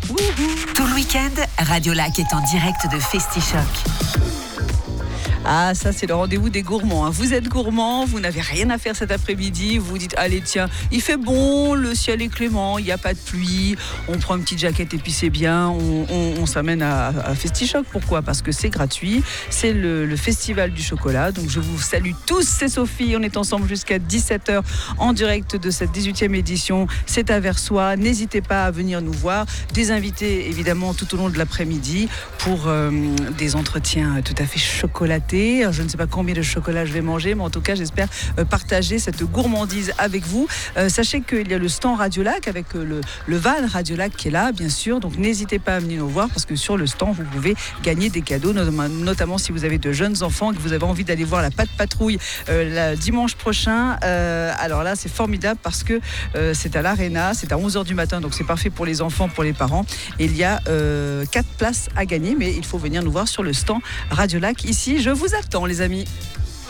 Tout le week-end, Radio Lac est en direct de Festichoc. Ah, ça c'est le rendez-vous des gourmands. Vous êtes gourmand, vous n'avez rien à faire cet après-midi, vous dites allez tiens, il fait bon, le ciel est clément, il n'y a pas de pluie, on prend une petite jaquette et puis c'est bien, on s'amène à Festichoc. Pourquoi ? Parce que c'est gratuit, c'est le festival du chocolat. Donc je vous salue tous, c'est Sophie, on est ensemble jusqu'à 17h en direct de cette 18e édition. C'est à Versoix, n'hésitez pas à venir nous voir. Des invités évidemment tout au long de l'après-midi pour des entretiens tout à fait chocolatés. Je ne sais pas combien de chocolat je vais manger, mais en tout cas, j'espère partager cette gourmandise avec vous. Sachez qu'il y a le stand Radio Lac avec le van Radio Lac qui est là, bien sûr. Donc, n'hésitez pas à venir nous voir parce que sur le stand, vous pouvez gagner des cadeaux, notamment si vous avez de jeunes enfants et que vous avez envie d'aller voir la Pâte Patrouille dimanche prochain. Alors là, c'est formidable parce que c'est à l'Arena, c'est à 11h du matin, donc c'est parfait pour les enfants, pour les parents. Et il y a 4 places à gagner, mais il faut venir nous voir sur le stand Radio Lac. Ici, je vous attends, les amis.